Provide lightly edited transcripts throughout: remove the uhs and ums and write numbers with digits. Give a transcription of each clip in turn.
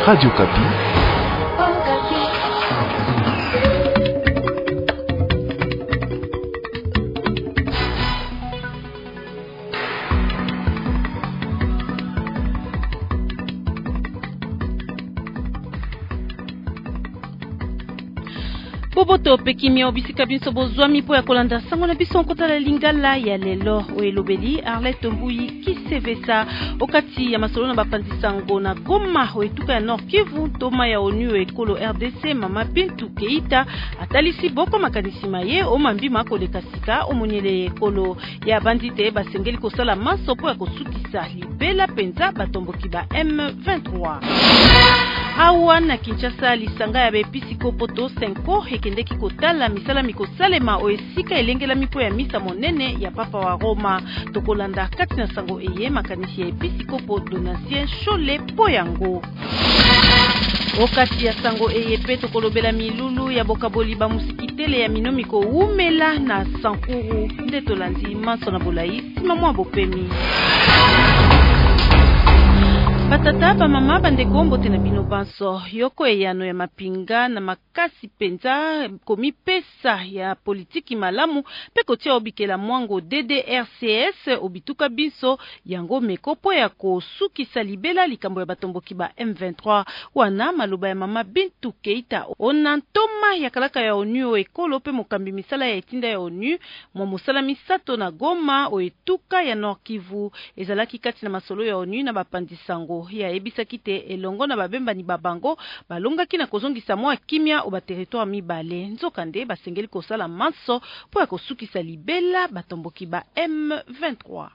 Radio Kapi. Boboto pekimia obisika biso bozwami po ya kolanda sango na biso nkotala lingala ya lelo oelobeli Arlette Mbuyi kisevesa okati ya masolo na bapanzi sango na Goma oetuka ya Nord Kivu toma ya ONU ekolo RDC Mama Bintou Keita atalisi boko makanisi maye o mambima koleka sika omonyele ekolo ya bandite basengeli kosala maso po ya kosukisa libela penza batomboki ba M23. Awa na Kinshasa lisanga ya bepisiko poto 5 hekendeki kotala misala mikosalema o esika elengela mipo ya misa monene ya papa wa Roma tokolanda kati na sango eye makanisi ya episiko po donatien Chole po yango. Okati ya sango eye pe tokolobela milulu ya bokaboli ba musikitele ya minomiko umela na Sankuru nde tolandi maso na bolai simamwa bopemi. Batata ba mama bandeko mbote na bino banso yoko eyano ya mapinga na makasi penza komi pesa ya politiki malamu pe kotia obikela mwango DDRCS obituka biso yango mekopo ya kosukisa libela likambo ya batomboki ba M23 wana maloba ya Mama Bintou Keita onantoma ya kalaka ya ONU ekolo pe mokambi misala ya etinda ya ONU mwa mosala misato na Goma oetuka ya Nord Kivu ezalaki kati na masolo ya ONU na bapandi sango ya ebisaki te elongo na babemba ni babango balongaki na kozongisa mwa kimia o ba territoire mibale nzokande basengeli kosala maso po ya kosukisa libela batomboki ba M23.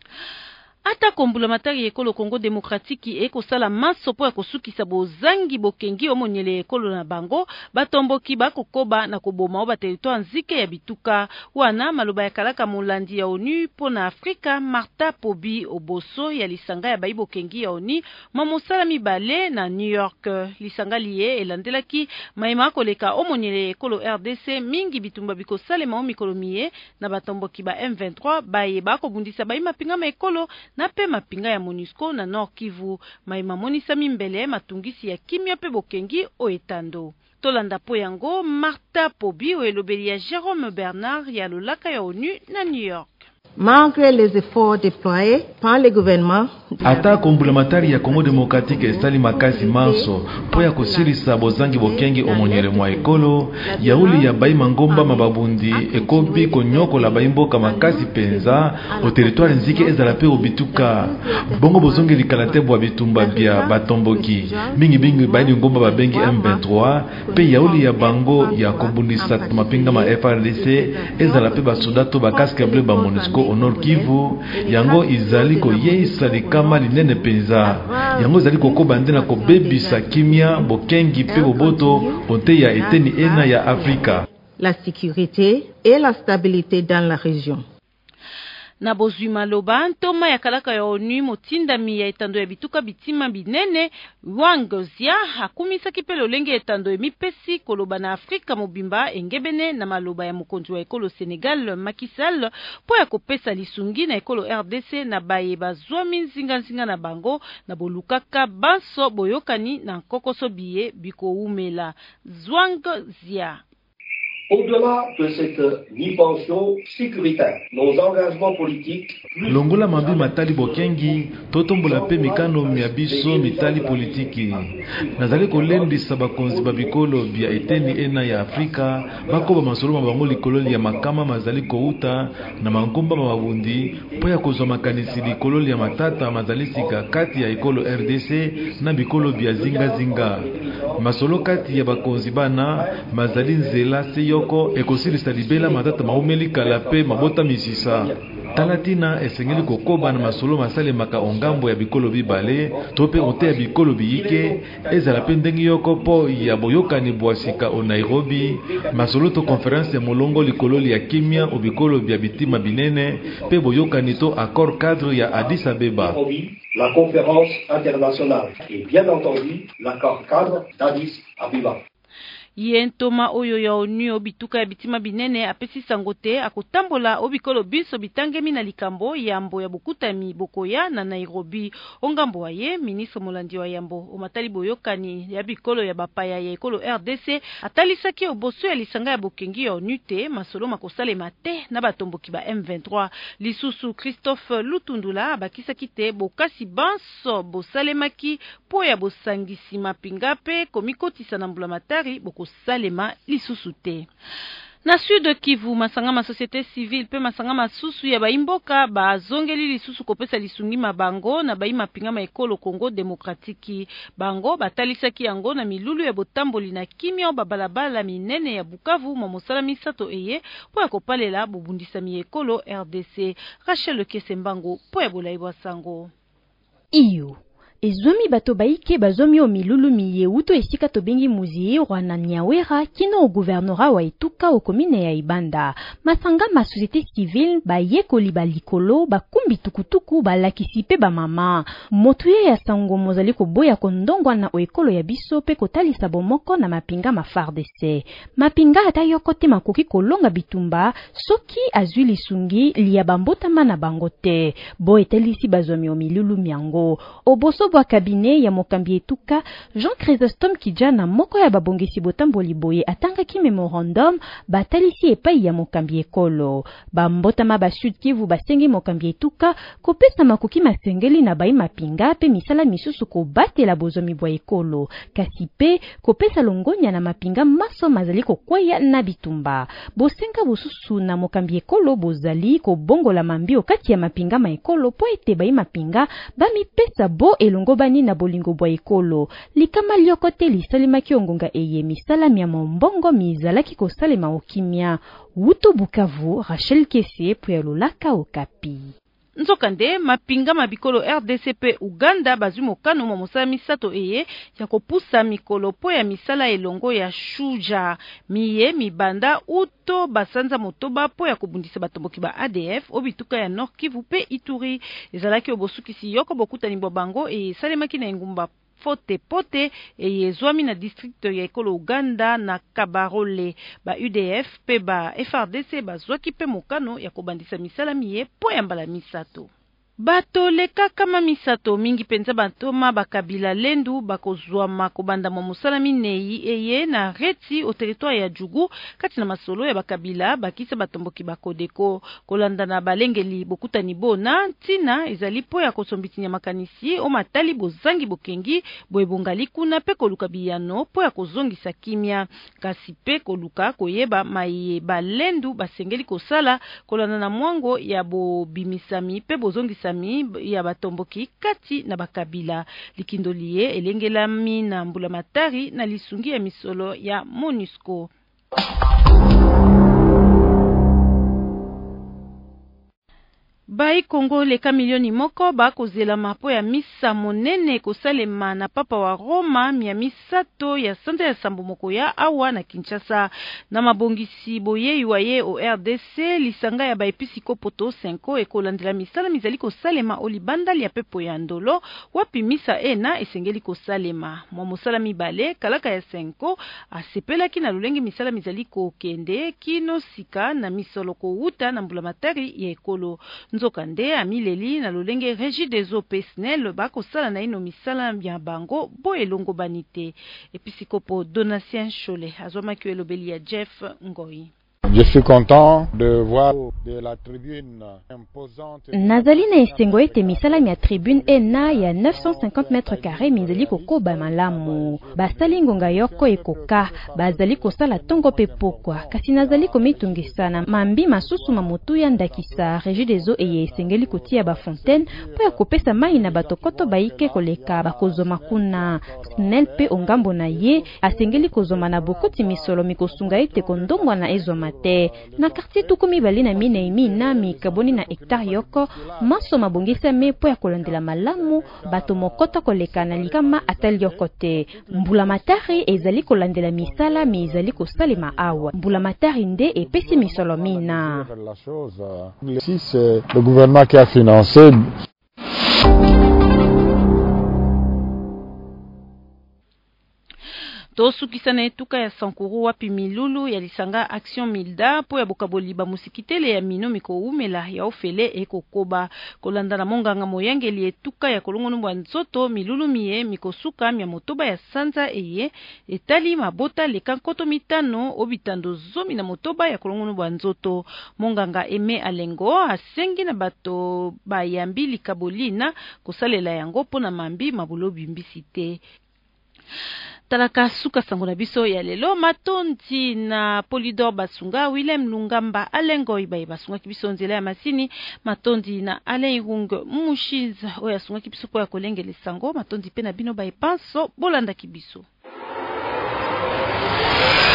Ata kombula matari ekolo Congo Demokratiki ekosala maso po ya kosukisa bozangi bokengi omonyele ekolo na bango batomboki bakokoba na koboma ba territoire nzike ya bituka wana maloba ya kalaka molandi ya ONU po na Afrika Martha Pobi oboso ya lisanga ya baibo kengi ya ONU mamosala mibale na New York lisanga liye elandelaki maima koleka omonyele ekolo RDC mingi bitumba bikosalema o mikolo miye na batomboki ba M23 baye bakobundisa baima pinga ma ekolo na pe mapinga ya MONUSCO na Nord Kivu maima monisa mimbele matungisi ya kimia pe bokengi o etando. Tolanda po yango Martha Pobi o elobeli ya Jérôme Bernard ya lolaka ya ONU na New York. Malgré les efforts déployés par le gouvernement, ata kombulamatari ya Congo Demokratike esali makasi manso po ya kosilisa bozangi bokengi omonyele mwa ekolo yauli ya baima ngomba mababundi ekobi konyokola baimboka makasi penza o territoire nzike ezala pe obituka bongo bozongi likalate bwa bitumba bia batomboki mingi baini ngomba babengi M23 pe yauli ya bango ya kobundisa mapinga ma FRDC ezala pe basodato bakaske bleu ba MONUSCO au Nord Kivu yango izali ko yeisa likama linene penza yango izali kokoba ndena ko bebisa kimia bokengi pe boboto ponte ya eteni ena ya Afrika, la sécurité et la stabilité dans la région. Na bozwi maloba ntoma ya kalaka ya ONU motindami ya etando ya bituka bitima binene Wangozia hakumisa kipelo lenge etando emipesi koloba na Afrika mobimba engebene na maloba ya mokonzi wa ekolo Senegal Macky Sall po ya kopesa lisungi na ekolo RDC na baye bazwami nzinga na bango na bolukaka banso boyokani na nkokoso biye biko umela Zwangozia. Au-delà de cette dimension sécuritaire, nos engagements politiques... Longola mambi matali bokengi, totombola pe mikano miabiso mitali politiki. Nazali kolendisa bakonzi babikolo bia eteni ena ya Afrika, bakoba masolo mabango likolo ya makama mazali kouta, na mangomba mababundi, po ya kozwa makanisi likolo ya matata mazali sika kati ya ekolo RDC na bikolo bia zinga. Masolo kati ya bakonzi bana, mazali nzela seyo ekosilisa libela matata maumeli kala pe mabota misisa. Talatina esengeli kokoba na masolo masale maka ongambo ya bikolo bibale tope onte ya bikolo biyike ezala pe ndengi yoko po ya boyokani bwasika o Nairobi masolo to conference ya molongo likolo ya kimia o bikolo bya bitima binene pe boyokani to accord cadre ya Addis Abeba, la conférence internationale et bien entendu l'accord cadre d'Addis Abeba. Yentoma oyo ya ONU obituka ya bitima binene apesi sangote akotambola obikolo biso bitangemi na likambo yambo ya bokutami bokoya na Nairobi. Ongambo waye ministre molandi wa yambo omatali boyokani ya bikolo ya bapaya ya ekolo RDC atalisaki oboso ya lisanga ya bokengi ya ONU te masolo makosalema te na batomboki ba M23. Lisusu Christophe Lutundula bakisaki te bokasi banso bosalemaki po ya bosangisi mapinga pe komikotisa na mbulamatari bokosalema lisusu te. Na Sud Kivu masanga ma société civile pe masanga masusu ya baimboka bazongeli lisusu kopesa lisungi mabango na baima pinga ma ekolo Congo Demokratiki. Bango batalisaki yango na milulu ya botamboli na kimia babalabala minene ya Bukavu mosala misato eye po ya kopalela bobundisa mi ekolo RDC. Rachel Kesembango po ya bolai bwa sango. Iyo ezomi bato baike bazomi o milulu miye uto esika tobengi muzie wana Nyawera kino o gouvernorat wa etuka o komine ya Ibanda. Masanga ma société civile bayekoli balikolo bakumbi tukutuku balakisi pe ba mama. Motuye ya sango mozali koboya kondongwa na o ekolo ya biso pe kotalisa bomoko na mapinga ma FARDC. Mapinga ata yokote makoki kolonga bitumba soki azwi lisungi liya bambotama na bangote. Bo etelisi bazomi o milulu miango. Oboso bwa kabine ya mokambi etuka Jean Chrysostome Kijana moko ya babongisi botamboli boye atangaki memorandum batalisi epai ya mokambi ekolo. Bambotama ba Sud Kivu basengi mokambi etuka kopesa makoki masengeli na bai mapinga pe misala misusu kobatela bozomi bwa ekolo. Kasi pe kopesa longonya na mapinga maso mazali kokwaya na bitumba. Bosenga bosusu na mokambi ekolo bozali kobongola mambio kati ya mapinga ma ekolo po ete bai mapinga bami pesa bo elongobani na bolingo bwa ekolo. Likama liokote lisalimaki ongonga eye misala mia mombongo mizalaki kosalema okimia. Wuto Bukavu, Rachel Kese po ya Lolaka Okapi. Nzokande mapinga mabikolo RDC pe Uganda bazwi mokano mo mosala misato eye ya kopusa mikolo po ya misala elongo ya Shuja miye mibanda uto basanza motoba po ya kobundisa batomboki ba ADF obituka ya Nord Kivu pe Ituri. Ezalaki obosukisi yoko bokutani bango e salemaki na ngumba Fote Pote ezwami na district ya ekolo Uganda na Kabarole. Ba UDF pe ba FRDC bazwaki pe mokano ya kobandisa misala miye po ya mbala misato. Bato leka kama misato mingi penza batoma bakabila lendu bakozwama kobanda mo mosala minei eye na reti o territoire ya Jugu kati na masolo ya bakabila bakisa batomboki bakodeko kolanda na balengeli bokutani bona ntina ezali po ya kosombiti ya makanisi o matali bozangi bokengi boebongali kuna pe koluka biyano po ya kozongisa kimia kasi pe koluka koyeba maye balendu basengeli kosala kolanda na mwango ya bobimisami pe bozongisa ya batomboki kati na bakabila likindoliye elengelami na mbulamatari na lisungi ya misolo ya MONUSCO. Bai Kongo leka milioni moko bakozela mapo ya misa monene kosalema na papa wa Roma mia misato ya sante ya sambo moko ya awa na Kinshasa na mabongisi boye yuaye o RDC lisanga ya baepisiko poto 5 ekolandela misala mizali kosalema olibanda ya pepo ya ndolo wapi misa ena esengeli kosalema mwa mosala mibale kalaka ya 5 asepelaki na lolenge misala mizali kokende kino sika na misolo kouta na mbulamatari ya ekolo. Nzokande amileli na lolenge Régie des eaux pesnel bakosala na ino misala ya bango bo elongo banite. Episikopo Donatien Chole azomaki elobeli ya Jeff Ngoi. Je suis content de voir de la tribune imposante. Nazali na esengo ete misala ya tribune ena ya 950 mètres carrés mizali kokoba malamu. Basali ngonga yoko ekoka, bazali kosala tongo pe pokwa. Kasi nazali komitungisa na mambi masusu mamotu ya ndakisa Régie des eaux eye esengeli kotia ba fontaine po ya kopesa mai na batokoto baike koleka bakozoma kuna. Snel pe ongambo na ye asengeli kozoma na bokoti misolo mikosunga ete kondongwa na ezoma te. Na quartier tukumi bali na mine imi na mikaboni na hectare yoko maso mabongisa me po ya kolandela malamu bato mokota koleka na likama atali yokote. Mbulamatari ezali kolandela misala mi ezali kosalema awa. Mbulamatari nde epesi misolo mina. Si c'est le gouvernement qui a financé. tosukisana etuka ya Sankuru wapi milulu ya lisanga Action Milda po ya bokaboli ba musikitele ya mino mikoumela ya ofele ekokoba kolanda na monganga moyangeli etuka ya kolongono bwa nzoto milulu miye mikosuka mya motoba ya sanza eye etali mabota leka nkoto mitano obitando zomi na motoba ya kolongono bwa nzoto. Monganga Eme Alengo asengi na bato bayambi likabolina kosalela yango po na mambi mabulobi mbisite. Talaka suka sango na biso ya lelo matondi na Polydor Basunga Willem Lungamba Alengo ibaye basunga kibiso nzela ya masini matondi na Alain Rung Mushiza oya sunga kibiso po ya kolengele sango matondi pe na bino baye panso bolanda kibiso.